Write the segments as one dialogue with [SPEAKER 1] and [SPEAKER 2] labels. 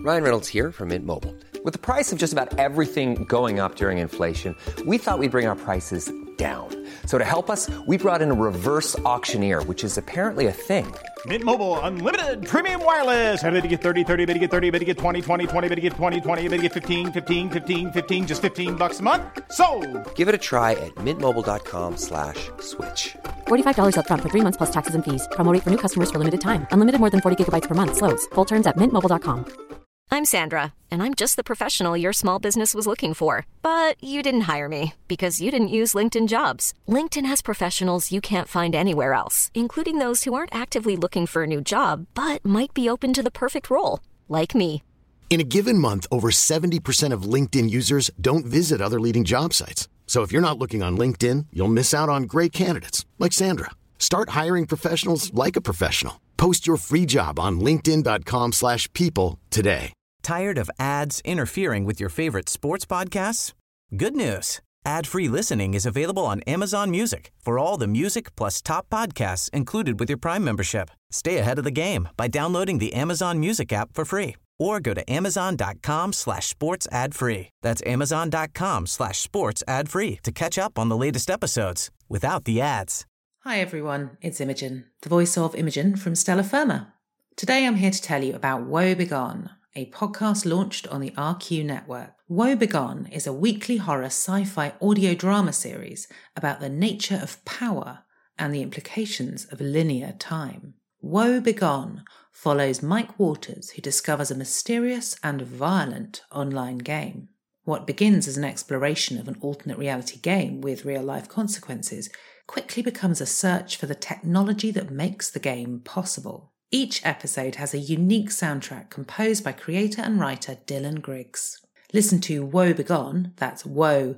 [SPEAKER 1] Ryan Reynolds here from Mint Mobile. With the price of just about everything going up during inflation, we thought we'd bring our prices down. So to help us, we brought in a reverse auctioneer, which is apparently a thing.
[SPEAKER 2] Mint Mobile Unlimited Premium Wireless. How to get 30, 30, bit to get 30, bit to get 20, 20, 20, bit to get 20, 20, bit to get 15, 15, 15, 15, just $15 a month? Sold!
[SPEAKER 1] Give it a try at mintmobile.com/switch.
[SPEAKER 3] $45 up front for 3 months plus taxes and fees. Promo rate for new customers for limited time. Unlimited more than 40 gigabytes per month. Slows full terms at mintmobile.com.
[SPEAKER 4] I'm Sandra, and I'm just the professional your small business was looking for. But you didn't hire me because you didn't use LinkedIn Jobs. LinkedIn has professionals you can't find anywhere else, including those who aren't actively looking for a new job, but might be open to the perfect role, like me.
[SPEAKER 5] In a given month, over 70% of LinkedIn users don't visit other leading job sites. So if you're not looking on LinkedIn, you'll miss out on great candidates like Sandra. Start hiring professionals like a professional. Post your free job on linkedin.com/people today.
[SPEAKER 6] Tired of ads interfering with your favorite sports podcasts? Good news. Ad-free listening is available on Amazon Music for all the music plus top podcasts included with your Prime membership. Stay ahead of the game by downloading the Amazon Music app for free or go to amazon.com/sports ad free. That's amazon.com/sports ad free to catch up on the latest episodes without the ads.
[SPEAKER 7] Hi everyone, it's Imogen, the voice of Imogen from Stella Firma. Today I'm here to tell you about Woe Begone, a podcast launched on the RQ network. Woe Begone is a weekly horror sci-fi audio drama series about the nature of power and the implications of linear time. Woe Begone follows Mike Waters, who discovers a mysterious and violent online game. What begins as an exploration of an alternate reality game with real-life consequences quickly becomes a search for the technology that makes the game possible. Each episode has a unique soundtrack composed by creator and writer Dylan Griggs. Listen to Woe Begone, that's Woe,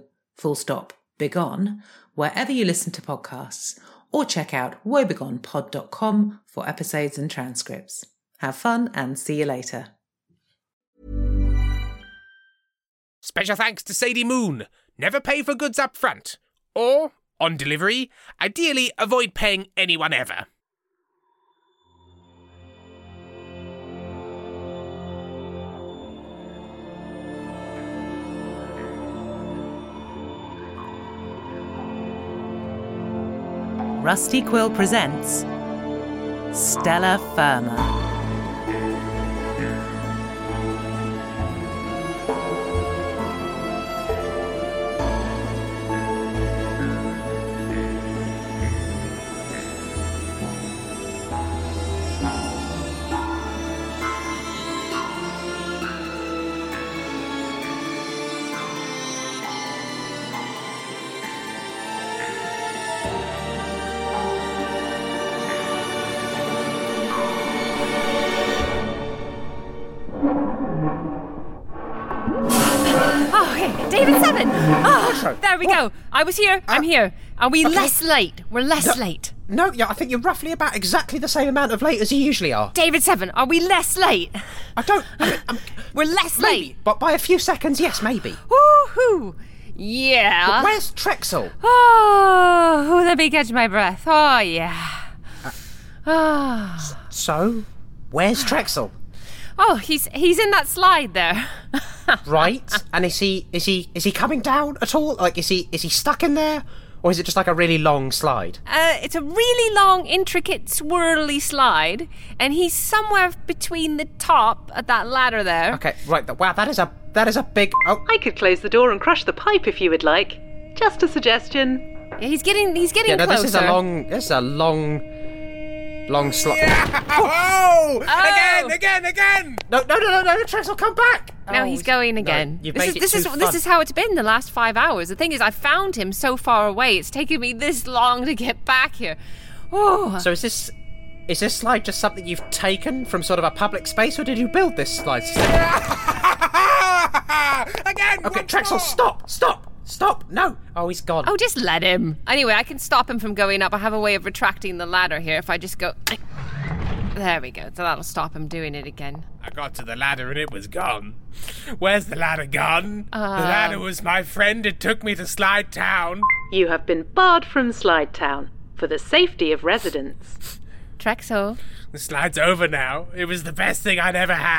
[SPEAKER 7] Begone, wherever you listen to podcasts, or check out woebegonepod.com for episodes and transcripts. Have fun and see you later.
[SPEAKER 8] Special thanks to Sadie Moon. Never pay for goods up front. Or, on delivery, ideally avoid paying anyone ever.
[SPEAKER 7] Rusty Quill presents Stella Firma.
[SPEAKER 9] David 7! Oh, there we go. I was here. I'm here. Are we less late? We're less late.
[SPEAKER 10] No, yeah, I think you're roughly about exactly the same amount of late as you usually are.
[SPEAKER 9] David 7, are we less late? We're less
[SPEAKER 10] maybe,
[SPEAKER 9] late.
[SPEAKER 10] But by a few seconds, yes, maybe.
[SPEAKER 9] Woohoo! Yeah.
[SPEAKER 10] But where's Trexel?
[SPEAKER 9] Oh, let me catch my breath. Oh, yeah.
[SPEAKER 10] So, where's Trexel?
[SPEAKER 9] Oh, he's in that slide there.
[SPEAKER 10] Right. And is he coming down at all? Like, is he stuck in there? Or is it just like a really long slide?
[SPEAKER 9] It's a really long, intricate, swirly slide, and he's somewhere between the top at that ladder there.
[SPEAKER 10] Okay, right. Wow, that is a big. Oh,
[SPEAKER 7] I could close the door and crush the pipe if you would like. Just a suggestion.
[SPEAKER 9] Yeah, he's getting
[SPEAKER 10] yeah, no,
[SPEAKER 9] closer.
[SPEAKER 10] This is a long slide.
[SPEAKER 8] Yeah! Oh! Again!
[SPEAKER 10] No, Trexel, come back!
[SPEAKER 9] Now he's going again.
[SPEAKER 10] No,
[SPEAKER 9] This is how it's been the last 5 hours. The thing is, I found him so far away. It's taken me this long to get back here. Oh.
[SPEAKER 10] So is this slide just something you've taken from sort of a public space, or did you build this slide?
[SPEAKER 8] Again!
[SPEAKER 10] Okay, Trexel, stop! No! Oh, he's gone.
[SPEAKER 9] Oh, just let him. Anyway, I can stop him from going up. I have a way of retracting the ladder here. If I just go... There we go. So that'll stop him doing it again.
[SPEAKER 8] I got to the ladder and it was gone. Where's the ladder gone? The ladder was my friend. It took me to Slide Town.
[SPEAKER 7] You have been barred from Slide Town for the safety of residents.
[SPEAKER 9] Trexel.
[SPEAKER 8] The slide's over now. It was the best thing I'd ever had.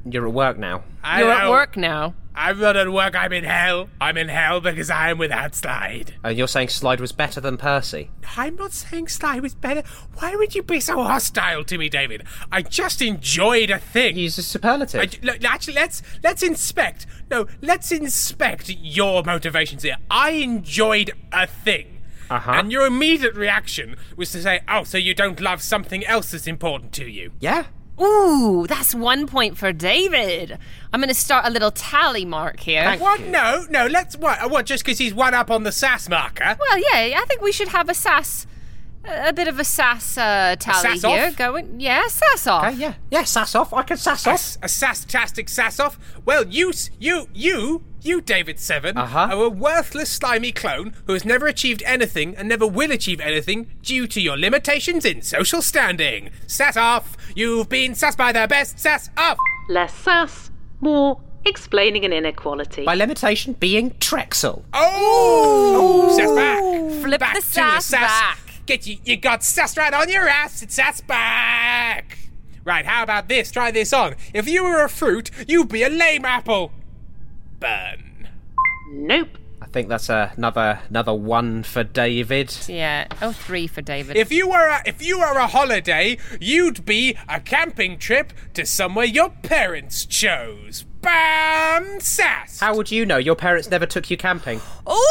[SPEAKER 10] You're at work now.
[SPEAKER 9] You're at work now.
[SPEAKER 8] I'm not at work, I'm in hell. I'm in hell because I'm without Slide.
[SPEAKER 10] And you're saying Slide was better than Percy?
[SPEAKER 8] I'm not saying Slide was better. Why would you be so hostile to me, David? I just enjoyed a thing.
[SPEAKER 10] Use a superlative.
[SPEAKER 8] Actually, let's inspect. No, let's inspect your motivations here. I enjoyed a thing. And your immediate reaction was to say, oh, so you don't love something else that's important to you?
[SPEAKER 10] Yeah.
[SPEAKER 9] Ooh, that's 1 point for David. I'm going to start a little tally mark here.
[SPEAKER 8] What? No, let's... What, just because he's one up on the sass marker?
[SPEAKER 9] Well, yeah, I think we should have a sass... A bit of a sass tally here going. Yeah, sass off.
[SPEAKER 10] Okay, yeah, sass off. I can sass off.
[SPEAKER 8] A sass-tastic sass off? Well, you, David Seven, are a worthless, slimy clone who has never achieved anything and never will achieve anything due to your limitations in social standing. Sass off. You've been sassed by the best. Sass off.
[SPEAKER 7] Less sass, more explaining an inequality.
[SPEAKER 10] By limitation being Trexel.
[SPEAKER 8] Oh! Sass back.
[SPEAKER 9] Flip
[SPEAKER 8] back
[SPEAKER 9] the
[SPEAKER 8] to
[SPEAKER 9] sass back.
[SPEAKER 8] Get you got sass right on your ass. It's sass back. Right, how about this? Try this on. If you were a fruit, you'd be a lame apple. Burn.
[SPEAKER 7] Nope.
[SPEAKER 10] I think that's another 1 for David.
[SPEAKER 9] Yeah. 3 for David.
[SPEAKER 8] If you were a holiday, you'd be a camping trip to somewhere your parents chose. Bam! Sass.
[SPEAKER 10] How would you know? Your parents never took you camping.
[SPEAKER 9] Ooh!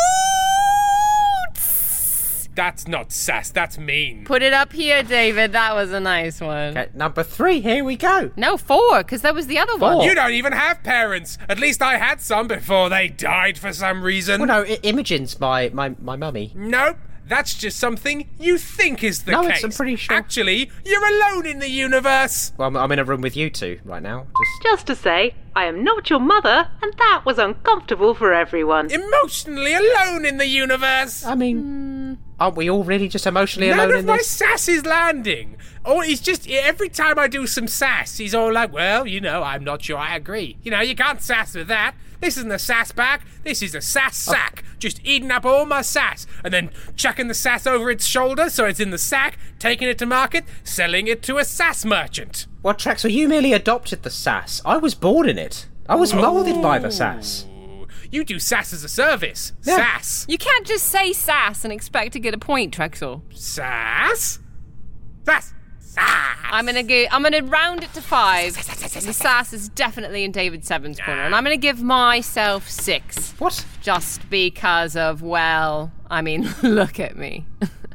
[SPEAKER 8] That's not sass, that's mean.
[SPEAKER 9] Put it up here, David. That was a nice one.
[SPEAKER 10] Okay, number 3, here we go.
[SPEAKER 9] No, 4, because that was the other one.
[SPEAKER 8] You don't even have parents. At least I had some before they died for some reason.
[SPEAKER 10] Well, no, Imogen's my mummy.
[SPEAKER 8] Nope. That's just something you think is the case.
[SPEAKER 10] No, I'm pretty sure.
[SPEAKER 8] Actually, you're alone in the universe.
[SPEAKER 10] Well, I'm in a room with you two right now.
[SPEAKER 7] Just to say, I am not your mother, and that was uncomfortable for everyone.
[SPEAKER 8] Emotionally alone in the universe.
[SPEAKER 10] I mean, aren't we all really just emotionally alone in this?
[SPEAKER 8] None of my sass is landing. Oh, he's just, every time I do some sass, he's all like, well, I'm not sure I agree. You can't sass with that. This isn't a sass bag. This is a sass sack. Just eating up all my sass and then chucking the sass over its shoulder so it's in the sack, taking it to market, selling it to a sass merchant.
[SPEAKER 10] What, Trexel, you merely adopted the sass. I was born in it. I was moulded by the sass.
[SPEAKER 8] You do sass as a service.
[SPEAKER 10] Yeah.
[SPEAKER 8] Sass.
[SPEAKER 9] You can't just say sass and expect to get a point, Trexel.
[SPEAKER 8] Sass? Sass.
[SPEAKER 9] I'm gonna round it to 5. The sass is definitely in David Seven's corner, and I'm gonna give myself 6.
[SPEAKER 10] What?
[SPEAKER 9] Just because of, look at me.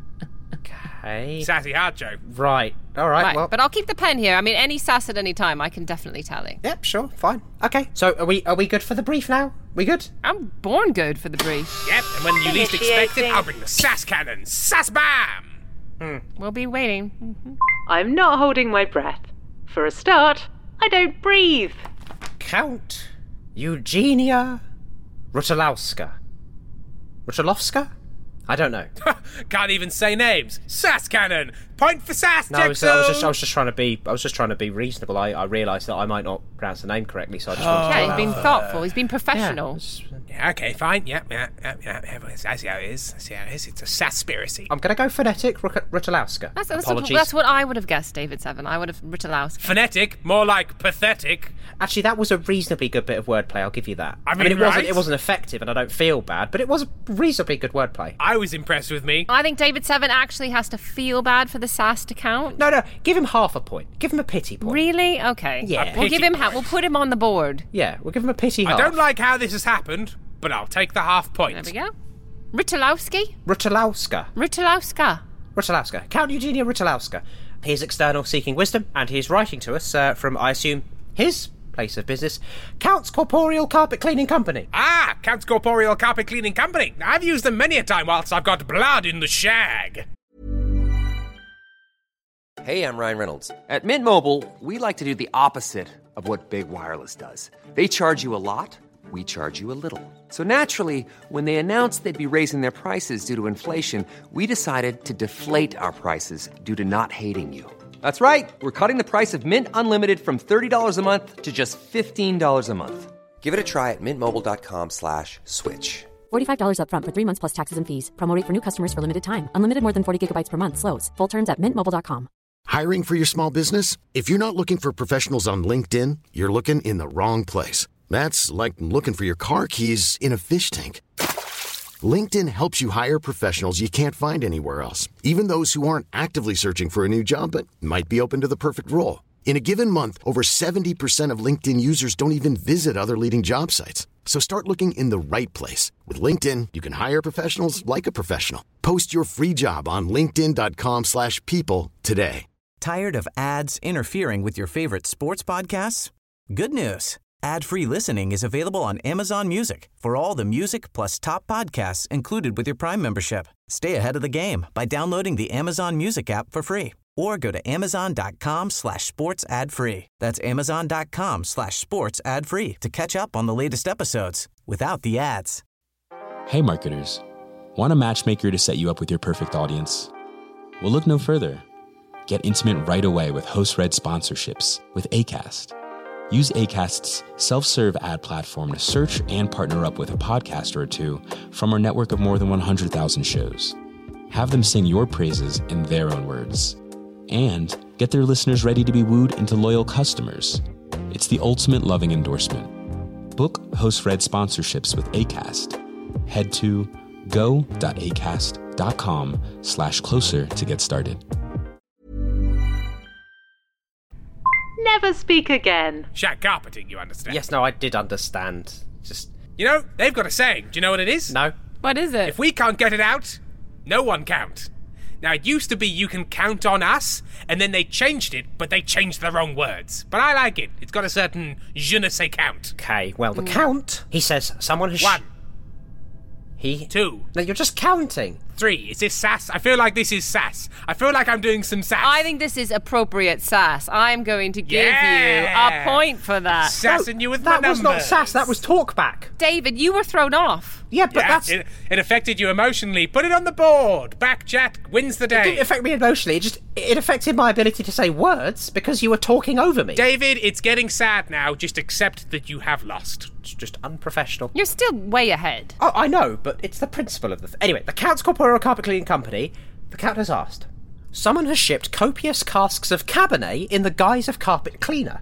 [SPEAKER 10] Okay.
[SPEAKER 8] Sassy hard joke.
[SPEAKER 10] Right. All right. Well,
[SPEAKER 9] but I'll keep the pen here. Any sass at any time, I can definitely tally.
[SPEAKER 10] Yep. Sure. Fine. Okay. So are we good for the brief now? We good?
[SPEAKER 9] I'm born good for the brief.
[SPEAKER 8] Yep. And when you least expect it, I'll bring the sass cannon. Sass bam.
[SPEAKER 9] We'll be waiting.
[SPEAKER 7] I'm not holding my breath. For a start, I don't breathe.
[SPEAKER 10] Count Eugenia Rutalowska. Rutalowska? I don't know.
[SPEAKER 8] Can't even say names. Sass cannon. Point for sass.
[SPEAKER 10] No, I was just trying to be reasonable. I realised that I might not pronounce the name correctly, so I just wanted to.
[SPEAKER 9] Yeah, he's been thoughtful. He's been professional.
[SPEAKER 8] Yeah, okay, fine. Yeah. I see how it is. It's a sasspiracy.
[SPEAKER 10] I'm going to go phonetic Rutalowska.
[SPEAKER 9] Apologies. That's what I would have guessed, David Seven. I would have Rutalowska.
[SPEAKER 8] Phonetic, more like pathetic.
[SPEAKER 10] Actually, that was a reasonably good bit of wordplay. I'll give you that.
[SPEAKER 8] I mean
[SPEAKER 10] it wasn't effective, and I don't feel bad, but it was reasonably good wordplay.
[SPEAKER 8] I was impressed with me.
[SPEAKER 9] I think David Seven actually has to feel bad for the sass to count.
[SPEAKER 10] No, give him half a point. Give him a pity point.
[SPEAKER 9] Really? Okay.
[SPEAKER 10] Yeah.
[SPEAKER 9] We'll give him we'll put him on the board.
[SPEAKER 10] Yeah, we'll give him a pity half.
[SPEAKER 8] I don't like how this has happened, but I'll take the half point.
[SPEAKER 9] There we go. Rutalowska.
[SPEAKER 10] Count Eugenia Rutalowska. He's external seeking wisdom, and he's writing to us from, I assume, his place of business, Count's Corporeal Carpet Cleaning Company.
[SPEAKER 8] Ah, Count's Corporeal Carpet Cleaning Company. I've used them many a time whilst I've got blood in the shag.
[SPEAKER 1] Hey, I'm Ryan Reynolds. At Mint Mobile, we like to do the opposite of what Big Wireless does. They charge you a lot, we charge you a little. So naturally, when they announced they'd be raising their prices due to inflation, we decided to deflate our prices due to not hating you. That's right. We're cutting the price of Mint Unlimited from $30 a month to just $15 a month. Give it a try at mintmobile.com/switch.
[SPEAKER 3] $45 up front for 3 months plus taxes and fees. Promo rate for new customers for limited time. Unlimited more than 40 gigabytes per month slows. Full terms at mintmobile.com.
[SPEAKER 5] Hiring for your small business? If you're not looking for professionals on LinkedIn, you're looking in the wrong place. That's like looking for your car keys in a fish tank. LinkedIn helps you hire professionals you can't find anywhere else, even those who aren't actively searching for a new job but might be open to the perfect role. In a given month, over 70% of LinkedIn users don't even visit other leading job sites. So start looking in the right place. With LinkedIn, you can hire professionals like a professional. Post your free job on linkedin.com/people today.
[SPEAKER 6] Tired of ads interfering with your favorite sports podcasts? Good news. Ad-free listening is available on Amazon Music for all the music plus top podcasts included with your Prime membership. Stay ahead of the game by downloading the Amazon Music app for free or go to amazon.com/sports ad free. That's amazon.com/sports ad free to catch up on the latest episodes without the ads.
[SPEAKER 11] Hey marketers, want a matchmaker to set you up with your perfect audience? Well, look no further. Get intimate right away with host-read sponsorships with Acast. Use Acast's self-serve ad platform to search and partner up with a podcaster or two from our network of more than 100,000 shows. Have them sing your praises in their own words. And get their listeners ready to be wooed into loyal customers. It's the ultimate loving endorsement. Book host-read sponsorships with Acast. Head to go.acast.com/closer to get started.
[SPEAKER 7] Never speak again.
[SPEAKER 8] Shag carpeting, you understand?
[SPEAKER 10] Yes, no, I did understand. Just...
[SPEAKER 8] You know, they've got a saying. Do you know what it is?
[SPEAKER 10] No.
[SPEAKER 9] What is it?
[SPEAKER 8] If we can't get it out, no one count. Now, it used to be you can count on us, and then they changed it, but they changed the wrong words. But I like it. It's got a certain je ne sais count.
[SPEAKER 10] Okay, well, the count, he says someone has...
[SPEAKER 8] 1.
[SPEAKER 10] He...
[SPEAKER 8] 2.
[SPEAKER 10] No, you're just counting.
[SPEAKER 8] 3. Is this sass? I feel like this is sass. I feel like I'm doing some sass.
[SPEAKER 9] I think this is appropriate sass. I'm going to give you a point for that.
[SPEAKER 8] Sassing you with my numbers.
[SPEAKER 10] That was not sass, that was talkback.
[SPEAKER 9] David, you were thrown off.
[SPEAKER 10] Yeah, but that's...
[SPEAKER 8] It affected you emotionally. Put it on the board. Back chat wins the
[SPEAKER 10] It
[SPEAKER 8] day.
[SPEAKER 10] didn't affect me emotionally, it affected my ability to say words because you were talking over me.
[SPEAKER 8] David, it's getting sad now. Just accept that you have lost.
[SPEAKER 10] It's just unprofessional.
[SPEAKER 9] You're still way ahead.
[SPEAKER 10] Oh, I know, but it's the principle of the... Anyway, the Count's Corporeal Carpet Cleaning Company, the Count has asked, someone has shipped copious casks of Cabernet in the guise of carpet cleaner.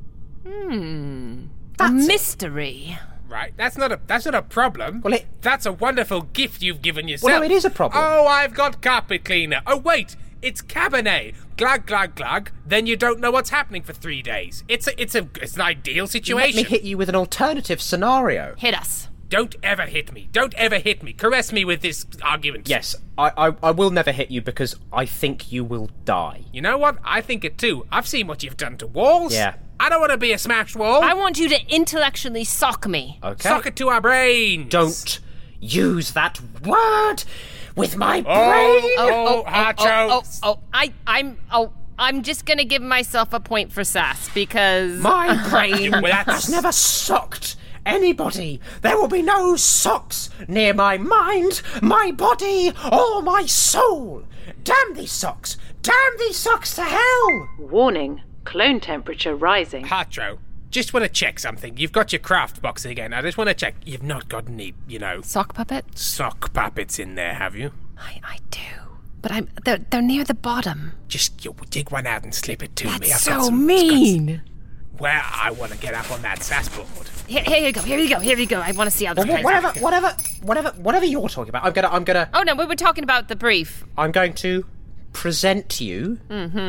[SPEAKER 9] A
[SPEAKER 10] That's it.
[SPEAKER 9] mystery.
[SPEAKER 8] Right, that's not a problem.
[SPEAKER 10] Well,
[SPEAKER 8] that's a wonderful gift you've given yourself.
[SPEAKER 10] Well, no, it is a problem.
[SPEAKER 8] Oh, I've got carpet cleaner. Oh, wait, it's Cabernet. Glug, glug, glug. Then you don't know what's happening for 3 days. It's an ideal situation.
[SPEAKER 10] Let me hit you with an alternative scenario.
[SPEAKER 9] Hit us.
[SPEAKER 8] Don't ever hit me. Don't ever hit me. Caress me with this argument.
[SPEAKER 10] Yes, I will never hit you because I think you will die.
[SPEAKER 8] You know what? I think it too. I've seen what you've done to walls.
[SPEAKER 10] Yeah.
[SPEAKER 8] I don't want to be a smashed wall.
[SPEAKER 9] I want you to intellectually sock me.
[SPEAKER 10] Okay.
[SPEAKER 8] Sock it to our brains.
[SPEAKER 10] Don't use that word with my brain.
[SPEAKER 8] Hacho.
[SPEAKER 9] I'm just gonna give myself a point for sass because
[SPEAKER 10] My brain
[SPEAKER 8] Well, that's-
[SPEAKER 10] has never socked anybody. There will be no socks near my mind, my body, or my soul. Damn these socks. Damn these socks to hell.
[SPEAKER 7] Warning, clone temperature rising.
[SPEAKER 8] Hacho, just want to check something. You've got your craft box again. I just want to check. You've not got any,
[SPEAKER 9] sock puppet.
[SPEAKER 8] sock puppets in there, have you?
[SPEAKER 9] I do, but they're near the bottom.
[SPEAKER 8] Just dig one out and slip it to me.
[SPEAKER 9] That's
[SPEAKER 8] I've got
[SPEAKER 9] so
[SPEAKER 8] some-
[SPEAKER 9] mean.
[SPEAKER 8] Well, I want to get up on that sass board.
[SPEAKER 9] Here you go. Here you go. I want to see how this plays out.
[SPEAKER 10] Whatever you're talking about. I'm gonna.
[SPEAKER 9] Oh no, we were talking about the brief.
[SPEAKER 10] I'm going to present you.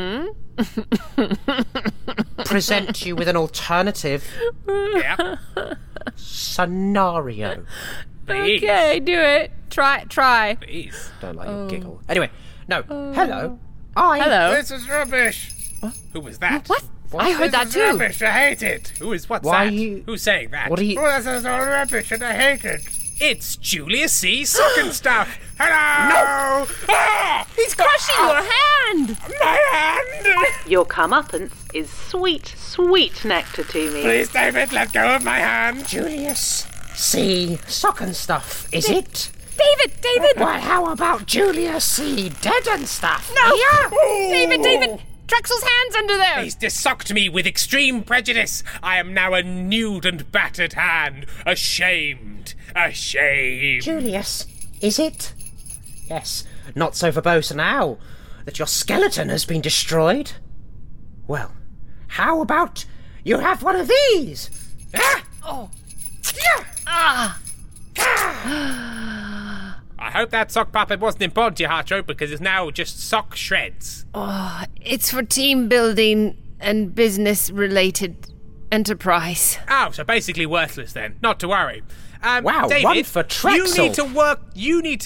[SPEAKER 10] Present you with an alternative
[SPEAKER 8] Yeah.
[SPEAKER 10] scenario.
[SPEAKER 8] Please.
[SPEAKER 9] Okay, do it. Try.
[SPEAKER 8] Please.
[SPEAKER 10] Don't like your giggle. Anyway, no. Hello.
[SPEAKER 9] Hello.
[SPEAKER 8] This is rubbish. Who was that?
[SPEAKER 9] What? I heard that
[SPEAKER 8] This is
[SPEAKER 9] too.
[SPEAKER 8] rubbish. I hate it. What's
[SPEAKER 10] Why
[SPEAKER 8] that?
[SPEAKER 10] you-
[SPEAKER 8] Who's saying that?
[SPEAKER 10] What are you-
[SPEAKER 8] Oh, this is all rubbish and I hate it. It's Julius C. Sucking Stuff. Hello. No. Ah!
[SPEAKER 9] He's crushing your hand.
[SPEAKER 8] My hand.
[SPEAKER 7] Your comeuppance is sweet, sweet nectar to me.
[SPEAKER 8] Please, David, let go of my hand.
[SPEAKER 10] Julius C. Sock and Stuff, is it?
[SPEAKER 9] David.
[SPEAKER 10] Well, how about Julius C. Dead and Stuff?
[SPEAKER 9] No.
[SPEAKER 10] Yeah.
[SPEAKER 9] David. Drexel's hand's under there.
[SPEAKER 8] He's dissocked me with extreme prejudice. I am now a nude and battered hand. Ashamed.
[SPEAKER 10] Julius, is it? Yes. Not so verbose now. that your skeleton has been destroyed? Well, how about you have one of these? Ah!
[SPEAKER 9] Oh.
[SPEAKER 10] Yeah!
[SPEAKER 9] Ah!
[SPEAKER 8] I hope that sock puppet wasn't important to you, Hartro, because it's now just sock shreds.
[SPEAKER 9] Oh, it's for team building and business-related enterprise.
[SPEAKER 8] Oh, so basically worthless then. Not to worry.
[SPEAKER 10] Wow,
[SPEAKER 8] David,
[SPEAKER 10] one for Trexel.
[SPEAKER 8] You need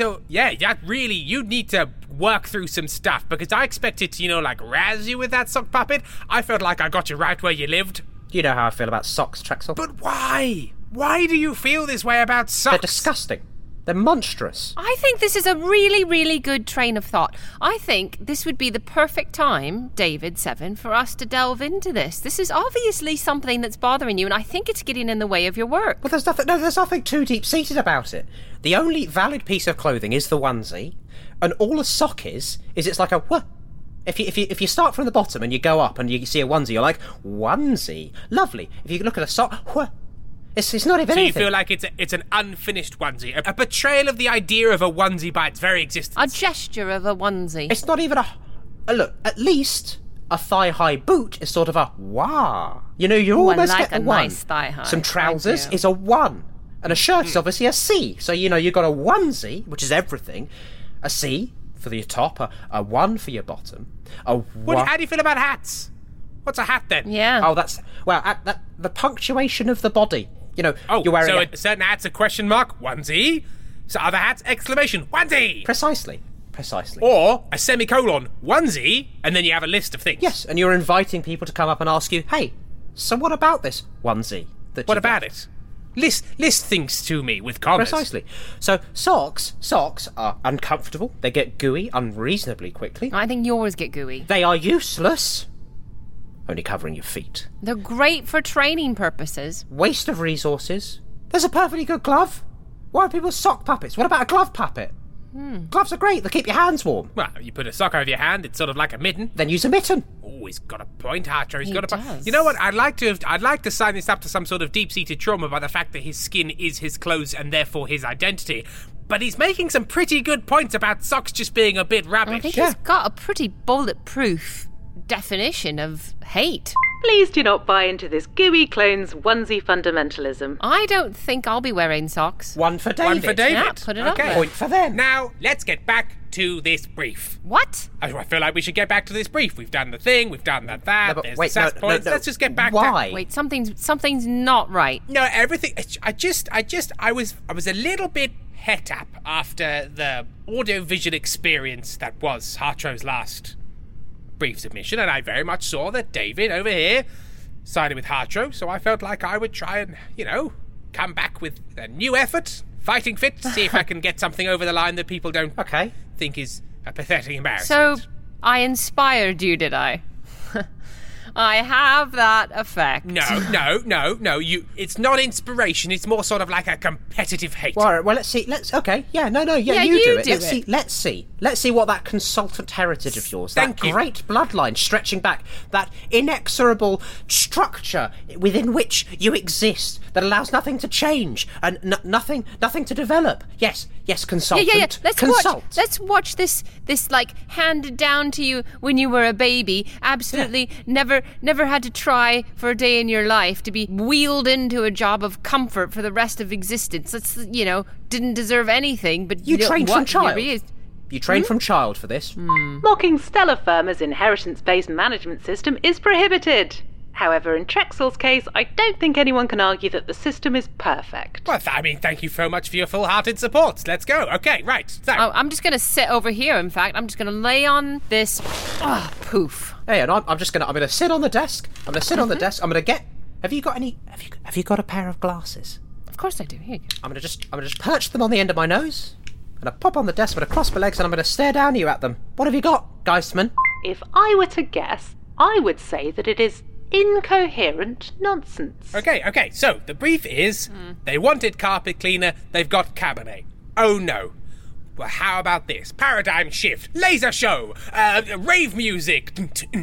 [SPEAKER 8] to work through some stuff, because I expected to, razz you with that sock puppet. I felt like I got you right where you lived.
[SPEAKER 10] You know how I feel about socks, Trexel.
[SPEAKER 8] But why? Why do you feel this way about socks?
[SPEAKER 10] They're disgusting. They're monstrous.
[SPEAKER 9] I think this is a really, really good train of thought. I think this would be the perfect time, David Seven, for us to delve into this. This is obviously something that's bothering you, and I think it's getting in the way of your work.
[SPEAKER 10] Well, there's nothing too deep-seated about it. The only valid piece of clothing is the onesie, and all a sock is it's like a what? If you start from the bottom and you go up and you see a onesie, you're like, onesie, lovely. If you look at a sock, what? It's not even anything.
[SPEAKER 8] So you feel like it's an unfinished onesie, a betrayal of the idea of a onesie by its very existence.
[SPEAKER 9] A gesture of a onesie.
[SPEAKER 10] It's not even a look. At least a thigh-high boot is sort of a wah. You almost
[SPEAKER 9] like
[SPEAKER 10] get the
[SPEAKER 9] a
[SPEAKER 10] one.
[SPEAKER 9] nice thigh-high.
[SPEAKER 10] Some trousers is a one, and a shirt is obviously a C. So you've got a onesie, which is everything, a C for your top, a one for your bottom, a one.
[SPEAKER 8] How do you feel about hats? What's a hat then?
[SPEAKER 9] Yeah.
[SPEAKER 10] Oh, that's the punctuation of the body. You're wearing
[SPEAKER 8] a certain hat's a question mark, onesie. So other hats, exclamation, onesie.
[SPEAKER 10] Precisely.
[SPEAKER 8] Or a semicolon, onesie, and then you have a list of things.
[SPEAKER 10] Yes, and you're inviting people to come up and ask you, hey, so what about this onesie?
[SPEAKER 8] What about it? List things to me with commas.
[SPEAKER 10] Precisely. So socks are uncomfortable. They get gooey unreasonably quickly.
[SPEAKER 9] I think yours get gooey.
[SPEAKER 10] They are useless. Only covering your feet.
[SPEAKER 9] They're great for training purposes.
[SPEAKER 10] Waste of resources. There's a perfectly good glove. Why are people sock puppets? What about a glove puppet? Gloves are great. They keep your hands warm.
[SPEAKER 8] Well, you put a sock over your hand, it's sort of like a mitten.
[SPEAKER 10] Then use a mitten.
[SPEAKER 8] Oh, he's got a point, Hartro.
[SPEAKER 9] He
[SPEAKER 8] got a point.
[SPEAKER 9] does.
[SPEAKER 8] You know what? I'd like to sign this up to some sort of deep-seated trauma by the fact that his skin is his clothes and therefore his identity. But he's making some pretty good points about socks just being a bit rubbish.
[SPEAKER 9] I think he's got a pretty bulletproof definition of hate.
[SPEAKER 7] Please do not buy into this gooey clone's onesie fundamentalism.
[SPEAKER 9] I don't think I'll be wearing socks.
[SPEAKER 10] One for David.
[SPEAKER 9] Yeah, put it up there.
[SPEAKER 10] Point for them.
[SPEAKER 8] Now, let's get back to this brief.
[SPEAKER 9] What?
[SPEAKER 8] I feel like we should get back to this brief. We've done the thing, we've done that. There's the sass points. Let's just get back.
[SPEAKER 10] Why?
[SPEAKER 9] Wait, something's not right.
[SPEAKER 8] No, everything. I was a little bit het up after the audio-visual experience that was Hartro's last brief submission, and I very much saw that David over here sided with Hartro, so I felt like I would try and, come back with a new effort, fighting fit, see if I can get something over the line that people don't think is a pathetic embarrassment.
[SPEAKER 9] So, I inspired you, did I? I have that effect.
[SPEAKER 8] No. It's not inspiration. It's more sort of like a competitive hate.
[SPEAKER 10] Well, let's see. You do it. Let's see what that consultant heritage of yours, that great bloodline stretching back, that inexorable structure within which you exist, that allows nothing to change and nothing to develop. Yes, consultant.
[SPEAKER 9] Yeah. Let's watch this like handed down to you when you were a baby. Absolutely never had to try for a day in your life to be wheeled into a job of comfort for the rest of existence. Didn't deserve anything, but
[SPEAKER 10] you trained from child. You trained from child for this.
[SPEAKER 7] Mocking Stellar Firma's inheritance-based management system is prohibited. However, in Trexel's case, I don't think anyone can argue that the system is perfect.
[SPEAKER 8] Well, thank you so much for your full-hearted support. Let's go. Okay, right. So.
[SPEAKER 9] Oh, I'm just going to sit over here, in fact. I'm just going to lay on this poof.
[SPEAKER 10] Hey, and I'm going to sit on the desk. I'm going to sit on the desk. I'm going to get... Have you got a pair of glasses?
[SPEAKER 9] Of course I do. Here you go.
[SPEAKER 10] I'm going to just perch them on the end of my nose. I'm going to pop on the desk. I'm going to cross my legs and I'm going to stare down you at them. What have you got, Geistman?
[SPEAKER 7] If I were to guess, I would say that it is incoherent nonsense.
[SPEAKER 8] Okay, so the brief is they wanted carpet cleaner, they've got Cabernet. Oh no. Well, how about this? Paradigm shift, laser show, rave music,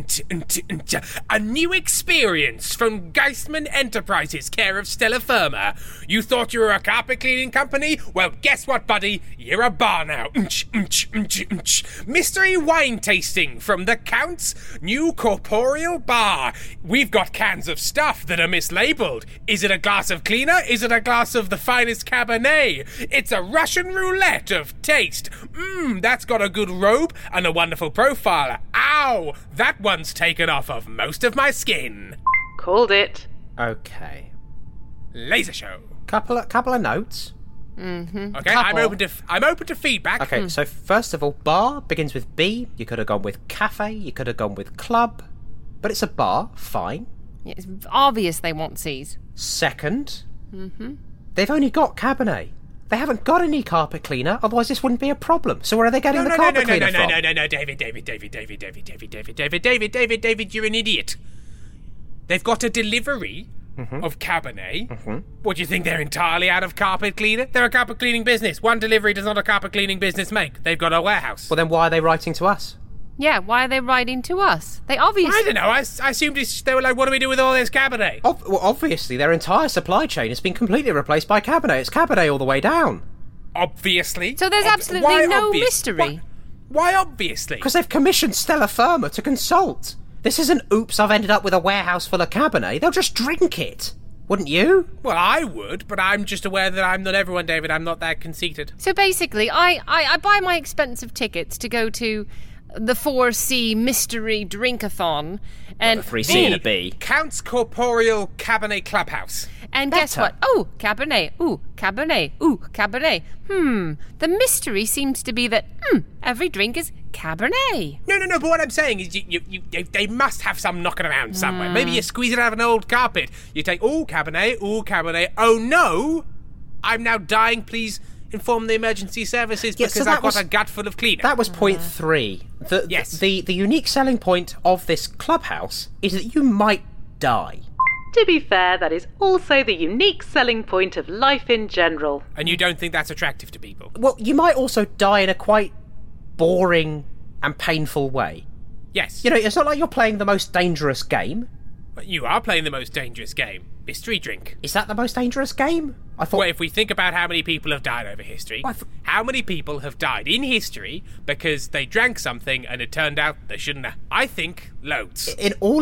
[SPEAKER 8] a new experience from Geistman Enterprises, care of Stella Firma. You thought you were a carpet cleaning company? Well, guess what, buddy? You're a bar now. Mystery wine tasting from the Count's new corporeal bar. We've got cans of stuff that are mislabeled. Is it a glass of cleaner? Is it a glass of the finest Cabernet? It's a Russian roulette of taste. That's got a good robe and a wonderful profile. Ow! That one's taken off of most of my skin.
[SPEAKER 7] Called it.
[SPEAKER 10] Okay.
[SPEAKER 8] Laser show.
[SPEAKER 10] Couple of notes.
[SPEAKER 8] Okay,
[SPEAKER 10] Couple.
[SPEAKER 8] I'm open to feedback.
[SPEAKER 10] Okay, so first of all, bar begins with B. You could have gone with cafe. You could have gone with club. But it's a bar. Fine.
[SPEAKER 9] Yeah, it's obvious they want C's.
[SPEAKER 10] Second, they've only got Cabernet. They haven't got any carpet cleaner, otherwise this wouldn't be a problem. So where are they getting the carpet cleaner from?
[SPEAKER 8] No, David, you're an idiot. They've got a delivery of Cabernet. What, do you think they're entirely out of carpet cleaner? They're a carpet cleaning business. One delivery does not a carpet cleaning business make. They've got a warehouse.
[SPEAKER 10] Well, then why are they writing to us?
[SPEAKER 9] Yeah, why are they writing to us? They obviously...
[SPEAKER 8] I don't know. I assumed they were like, what do we do with all this Cabernet?
[SPEAKER 10] Well, obviously, their entire supply chain has been completely replaced by Cabernet. It's Cabernet all the way down.
[SPEAKER 8] Obviously.
[SPEAKER 9] So there's absolutely no mystery.
[SPEAKER 8] Why obviously?
[SPEAKER 10] Because they've commissioned Stella Firma to consult. This isn't, oops, I've ended up with a warehouse full of Cabernet. They'll just drink it. Wouldn't you?
[SPEAKER 8] Well, I would, but I'm just aware that I'm not everyone, David. I'm not that conceited.
[SPEAKER 9] So basically, I buy my expensive tickets to go to the 4C Mystery Drinkathon, and
[SPEAKER 10] a 3C and a B.
[SPEAKER 8] Count's Corporeal Cabernet Clubhouse.
[SPEAKER 9] And guess what? Oh, Cabernet. Ooh, Cabernet. Ooh, Cabernet. The mystery seems to be that every drink is Cabernet.
[SPEAKER 8] No. But what I'm saying is, they must have some knocking around somewhere. Maybe you squeeze it out of an old carpet. You take Cabernet. Oh no, I'm now dying. Please inform the emergency services because I've got a gut full of cleaner.
[SPEAKER 10] That was point 3. The unique selling point of this clubhouse is that you might die.
[SPEAKER 7] To be fair, that is also the unique selling point of life in general.
[SPEAKER 8] And you don't think that's attractive to people?
[SPEAKER 10] Well, you might also die in a quite boring and painful way.
[SPEAKER 8] Yes.
[SPEAKER 10] You know, it's not like you're playing the most dangerous game.
[SPEAKER 8] But you are playing the most dangerous game. Mystery drink.
[SPEAKER 10] Is that the most dangerous game? I thought...
[SPEAKER 8] Well, if we think about how many people have died over history, how many people have died in history because they drank something and it turned out they shouldn't have? I think loads.
[SPEAKER 10] In all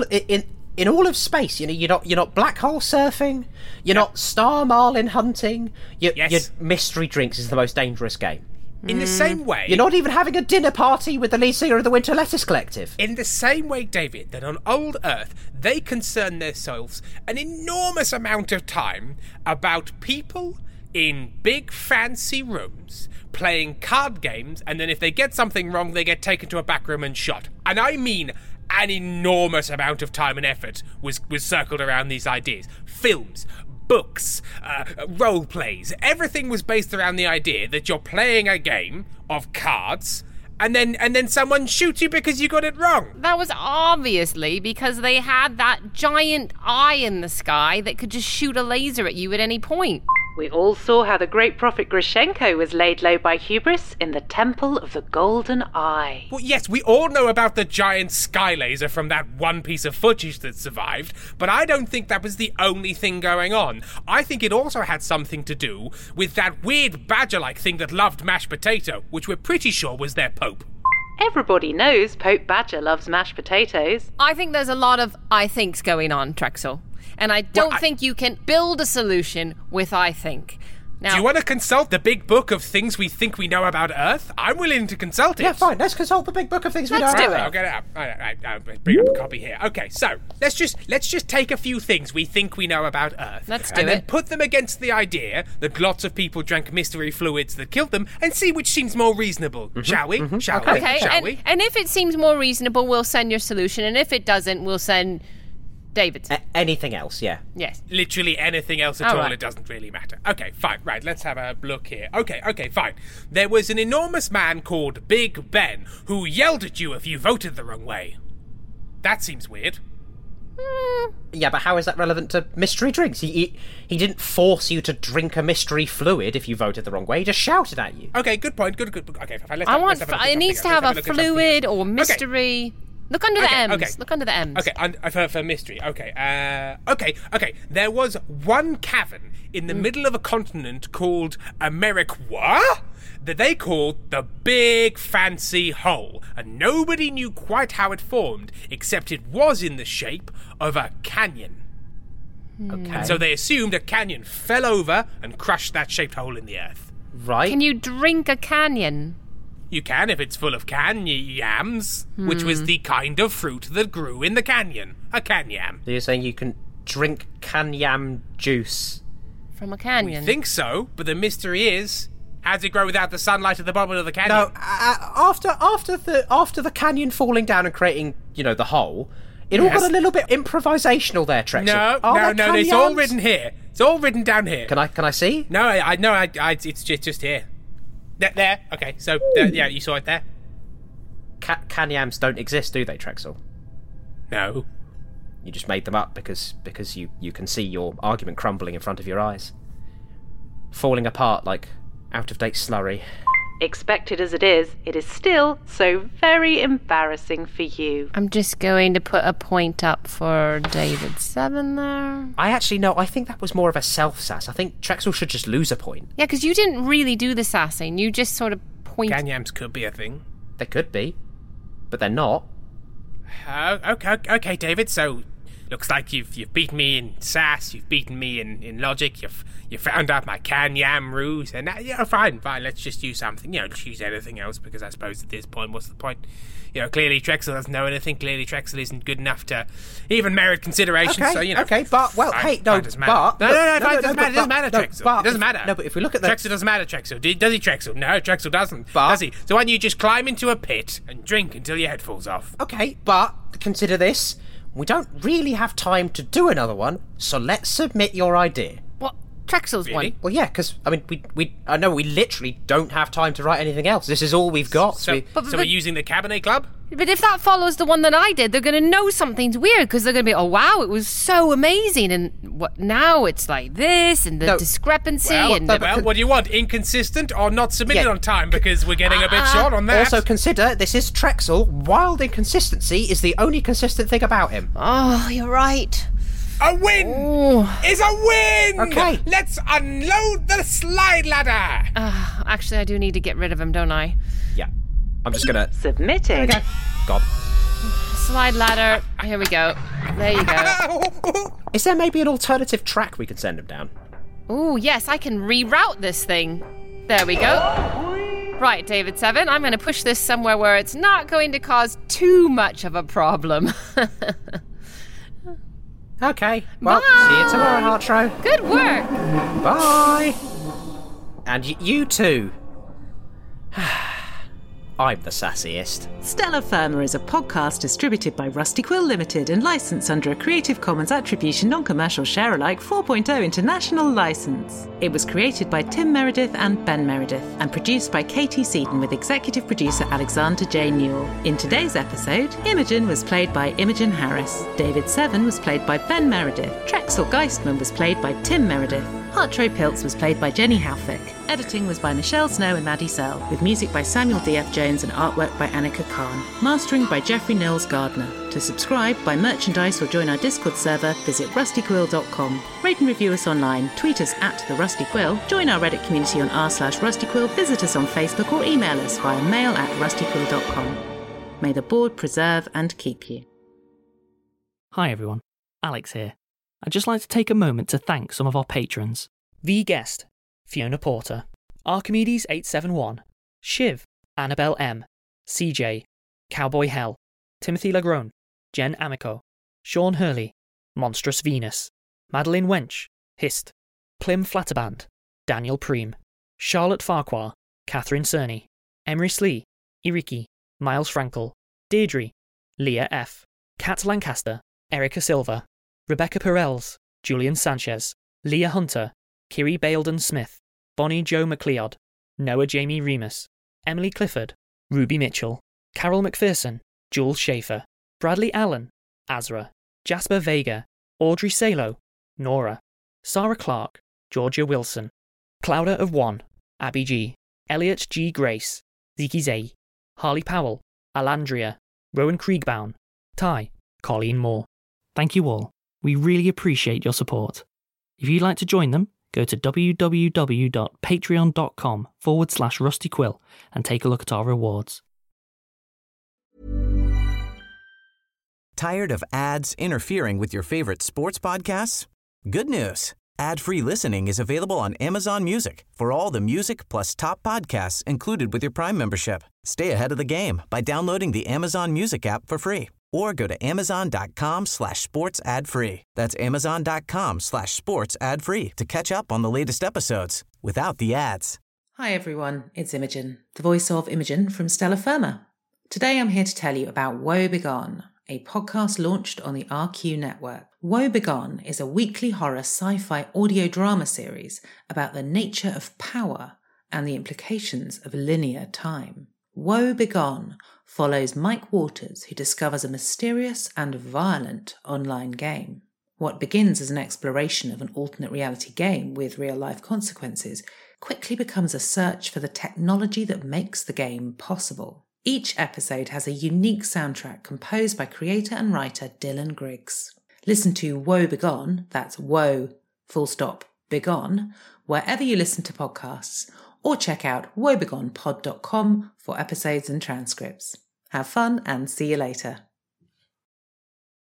[SPEAKER 10] of space, you know, you're not black hole surfing, you're not star marlin hunting. Your mystery drinks is the most dangerous game.
[SPEAKER 8] In the same way...
[SPEAKER 10] You're not even having a dinner party with the lead singer of the Winter Lettuce Collective.
[SPEAKER 8] In the same way, David, that on old Earth, they concern themselves an enormous amount of time about people in big fancy rooms playing card games, and then if they get something wrong, they get taken to a back room and shot. And I mean an enormous amount of time and effort was circled around these ideas. Films, books, role plays, everything was based around the idea that you're playing a game of cards and then someone shoots you because you got it wrong.
[SPEAKER 9] That was obviously because they had that giant eye in the sky that could just shoot a laser at you at any point.
[SPEAKER 7] We all saw how the great prophet Grishenko was laid low by hubris in the Temple of the Golden Eye.
[SPEAKER 8] Well, yes, we all know about the giant sky laser from that one piece of footage that survived, but I don't think that was the only thing going on. I think it also had something to do with that weird badger-like thing that loved mashed potato, which we're pretty sure was their pope.
[SPEAKER 7] Everybody knows Pope Badger loves mashed potatoes.
[SPEAKER 9] I think there's a lot of I thinks going on, Trexel. And I don't think you can build a solution with I think. Now,
[SPEAKER 8] do you want to consult the big book of things we think we know about Earth? I'm willing to consult it.
[SPEAKER 10] Yeah, fine. Let's consult the big book of things we know about Earth.
[SPEAKER 8] I'll get it up. I'll bring up a copy here. Okay, so let's just take a few things we think we know about Earth.
[SPEAKER 9] Let's do
[SPEAKER 8] and
[SPEAKER 9] it.
[SPEAKER 8] then put them against the idea that lots of people drank mystery fluids that killed them and see which seems more reasonable. Shall we? Shall we?
[SPEAKER 9] Okay,
[SPEAKER 8] Shall we?
[SPEAKER 9] And if it seems more reasonable, we'll send your solution. And if it doesn't, we'll send David's.
[SPEAKER 10] Anything else, yeah.
[SPEAKER 9] Yes.
[SPEAKER 8] Literally anything else at all,
[SPEAKER 9] right.
[SPEAKER 8] It doesn't really matter. Okay, fine, right, let's have a look here. Okay, fine. There was an enormous man called Big Ben who yelled at you if you voted the wrong way. That seems weird.
[SPEAKER 10] Yeah, but how is that relevant to mystery drinks? He didn't force you to drink a mystery fluid if you voted the wrong way. He just shouted at you.
[SPEAKER 8] Okay, good point. Good. Okay, fine.
[SPEAKER 9] It needs to have a fluid or mystery. Okay. Look under the M's.
[SPEAKER 8] Okay.
[SPEAKER 9] Look under the M's.
[SPEAKER 8] Okay, for mystery. Okay. Okay. There was one cavern in the middle of a continent called America that they called the Big Fancy Hole, and nobody knew quite how it formed, except it was in the shape of a canyon.
[SPEAKER 10] Okay.
[SPEAKER 8] And so they assumed a canyon fell over and crushed that shaped hole in the earth.
[SPEAKER 10] Right.
[SPEAKER 9] Can you drink a canyon?
[SPEAKER 8] You can if it's full of yams, which was the kind of fruit that grew in the canyon. A canyam.
[SPEAKER 10] So you're saying you can drink canyam juice?
[SPEAKER 9] From a canyon?
[SPEAKER 8] We think so, but the mystery is, how does it grow without the sunlight at the bottom of the canyon?
[SPEAKER 10] No, after the canyon falling down and creating, the hole, it all got a little bit improvisational there, Trexel.
[SPEAKER 8] No, it's all written here. It's all written down here.
[SPEAKER 10] Can I see?
[SPEAKER 8] No, it's just here. There. Okay, so yeah, you saw it there.
[SPEAKER 10] Canyams don't exist, do they, Trexel?
[SPEAKER 8] No.
[SPEAKER 10] You just made them up because you can see your argument crumbling in front of your eyes, falling apart like out-of-date slurry.
[SPEAKER 7] Expected as it is still so very embarrassing for you.
[SPEAKER 9] I'm just going to put a point up for David 7 there.
[SPEAKER 10] I think that was more of a self-sass. I think Trexel should just lose a point.
[SPEAKER 9] Yeah, because you didn't really do the sassing. You just sort of point...
[SPEAKER 8] Canyams could be a thing.
[SPEAKER 10] They could be, but they're not.
[SPEAKER 8] Okay, David, so looks like you've beaten me in sass, you've beaten me in logic, you found out my canyam ruse, and fine, let's just use something, just use anything else, because I suppose at this point, what's the point? Clearly Trexel doesn't know anything, clearly Trexel isn't good enough to even merit consideration,
[SPEAKER 10] okay,
[SPEAKER 8] so,
[SPEAKER 10] Okay, but, well,
[SPEAKER 8] fine,
[SPEAKER 10] hey, no,
[SPEAKER 8] it doesn't matter.
[SPEAKER 10] But...
[SPEAKER 8] No, it doesn't matter, Trexel. It doesn't matter.
[SPEAKER 10] No, but if we look at the...
[SPEAKER 8] Trexel doesn't matter, Trexel. Does he, Trexel? No, Trexel doesn't.
[SPEAKER 10] But...
[SPEAKER 8] Does he? So why don't you just climb into a pit and drink until your head falls off?
[SPEAKER 10] Okay, but consider this. We don't really have time to do another one, so let's submit your idea.
[SPEAKER 9] What? Trexel's
[SPEAKER 8] Really?
[SPEAKER 9] one?
[SPEAKER 10] Well, yeah, because, I know we literally don't have time to write anything else. This is all we've got.
[SPEAKER 8] So we're using the Cabernet Club?
[SPEAKER 9] But if that follows the one that I did, they're going to know something's weird, because they're going to be, oh, wow, it was so amazing, and now it's like this, and the discrepancy,
[SPEAKER 8] what do you want? Inconsistent or not submitted on time? Because we're getting a bit short on that.
[SPEAKER 10] Also consider, this is Trexel. Wild inconsistency is the only consistent thing about him.
[SPEAKER 9] Oh, you're right.
[SPEAKER 8] A win is a win!
[SPEAKER 10] Okay.
[SPEAKER 8] Let's unload the slide ladder!
[SPEAKER 9] Actually, I do need to get rid of him, don't I?
[SPEAKER 10] Yeah. I'm just gonna...
[SPEAKER 7] Submitting.
[SPEAKER 10] There we go. God.
[SPEAKER 9] Slide ladder. Here we go. There you go.
[SPEAKER 10] Is there maybe an alternative track we could send him down?
[SPEAKER 9] Ooh, yes, I can reroute this thing. There we go. Right, David 7, I'm going to push this somewhere where it's not going to cause too much of a problem.
[SPEAKER 10] Okay. Well,
[SPEAKER 9] Bye.
[SPEAKER 10] see you tomorrow, Hartro.
[SPEAKER 9] Good work.
[SPEAKER 10] Bye. And you too. I'm the sassiest.
[SPEAKER 7] Stella Firma is a podcast distributed by Rusty Quill Limited and licensed under a Creative Commons Attribution Non-Commercial Share-alike 4.0 international license. It was created by Tim Meredith and Ben Meredith and produced by Katie Seaton with executive producer Alexander J. Newell. In today's episode, Imogen was played by Imogen Harris, David 7 was played by Ben Meredith, Trexel Geistman was played by Tim Meredith, Hartro Piltz was played by Jenny Halfick. Editing was by Michelle Snow and Maddie Searle, with music by Samuel D.F. Jones and artwork by Annika Khan. Mastering by Jeffrey Nils Gardner. To subscribe, buy merchandise or join our Discord server, visit rustyquill.com. Rate and review us online, tweet us at The Rusty Quill, join our Reddit community on r/rustyquill, visit us on Facebook or email us via mail@rustyquill.com. May the board preserve and keep you.
[SPEAKER 12] Hi everyone, Alex here. I'd just like to take a moment to thank some of our patrons. The Guest, Fiona Porter, Archimedes 871, Shiv, Annabelle M, CJ, Cowboy Hell, Timothy Lagrone, Jen Amico, Sean Hurley, Monstrous Venus, Madeline Wench, Hist, Plim Flatterband, Daniel Preem, Charlotte Farquhar, Catherine Cerny, Emery Slee, Iriki, Miles Frankel, Deirdre, Leah F, Kat Lancaster, Erica Silva, Rebecca Perels, Julian Sanchez, Leah Hunter, Kiri Bailden Smith, Bonnie Jo McLeod, Noah Jamie Remus, Emily Clifford, Ruby Mitchell, Carol McPherson, Jules Schaefer, Bradley Allen, Azra, Jasper Vega, Audrey Salo, Nora, Sarah Clark, Georgia Wilson, Clouder of One, Abby G, Elliot G. Grace, Ziki Zay, Harley Powell, Alandria, Rowan Kriegbaum, Ty, Colleen Moore. Thank you all. We really appreciate your support. If you'd like to join them, go to www.patreon.com/rustyquill and take a look at our rewards.
[SPEAKER 6] Tired of ads interfering with your favorite sports podcasts? Good news. Ad-free listening is available on Amazon Music for all the music plus top podcasts included with your Prime membership. Stay ahead of the game by downloading the Amazon Music app for free or go to amazon.com/sports ad free. That's amazon.com/sports ad free to catch up on the latest episodes without the ads.
[SPEAKER 7] Hi everyone, it's Imogen, the voice of Imogen from Stella Firma. Today I'm here to tell you about Woe Begone, a podcast launched on the RQ network. Woe Begone is a weekly horror sci-fi audio drama series about the nature of power and the implications of linear time. Woe Begone follows Mike Waters, who discovers a mysterious and violent online game. What begins as an exploration of an alternate reality game with real-life consequences quickly becomes a search for the technology that makes the game possible. Each episode has a unique soundtrack composed by creator and writer Dylan Griggs. Listen to Woe Begone, that's Woe, Begone, wherever you listen to podcasts, or check out woebegonepod.com for episodes and transcripts. Have fun and see you later.